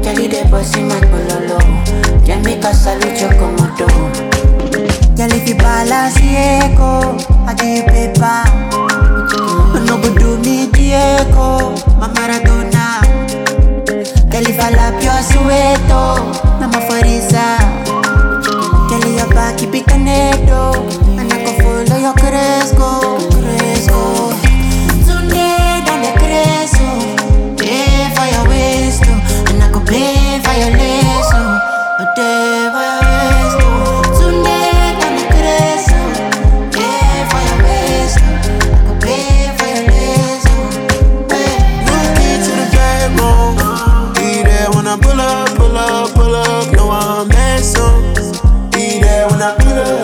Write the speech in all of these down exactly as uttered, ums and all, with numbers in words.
Jelly de bossy my pololo. Jamaica salute your komodo. Girl, if you balance echo, I give you paper. No go do me Diego, my Maradona. Girl, if I lap your sueto, I'm a Farisa. Girl, your back keep it canedo, and I can follow your Cresco, Cresco. Tonight I'm the Cresco, pay for your waist, and I can pay for your lace, a day for your waist. Tonight I'm the Cresco, pay for your waist, I can pay for your lace. No key to the bedroom. Be there when I pull up, pull up, pull up. No, I'm messing. Be there when I pull up.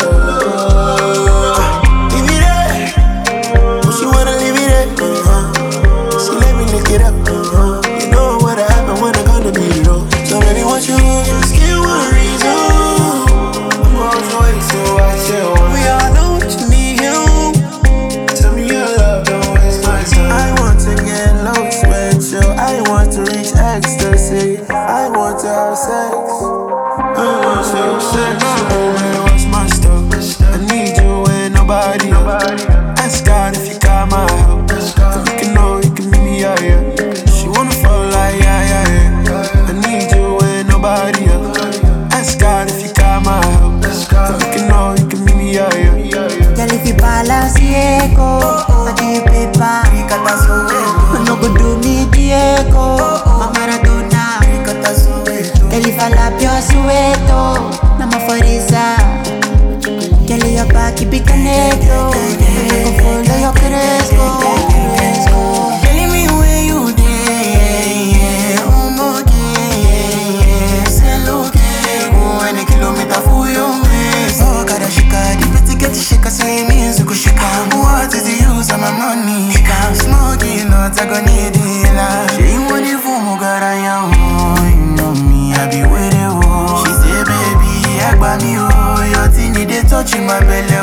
Leave it there. Oh, she wanna leave it there. Uh-huh. She let me lick it up. Uh-huh. You know what happened when I gonna beat it up. So baby, what you just give one reason. I'm all for it, so I chill. We all know what you need, you. Tell me your love, don't waste my time. I want to get low, sweat, chill. I want to reach ecstasy. I want to have sex. I want to have sex. Baby, what's my stuff? I need you and nobody else. Ask God if you got my help. So we can know you can meet me out here. She wanna fall like yeah, yeah, yeah. I need you and nobody else. Ask God if you got my help. So we can know you can meet me out here. Girl, if you balance echo, I give you paper. No go do me Diego, my Maradona. Girl, if I lap your sueto, I'm a Farisa. Girl, your back keep it canedo, I can follow your Cresco, Cresco. Telling me where you there, oh my God, say look, oh, and a kilometer for your waist. Oh, gotta shika, the pretty get shika, say me so go shika. What is the use of my money? I'm smoking, not I gonna need it. She want it for me, got I am. You know me, I be with it. She say, baby, I got me, oh, your thing, they touching my belly.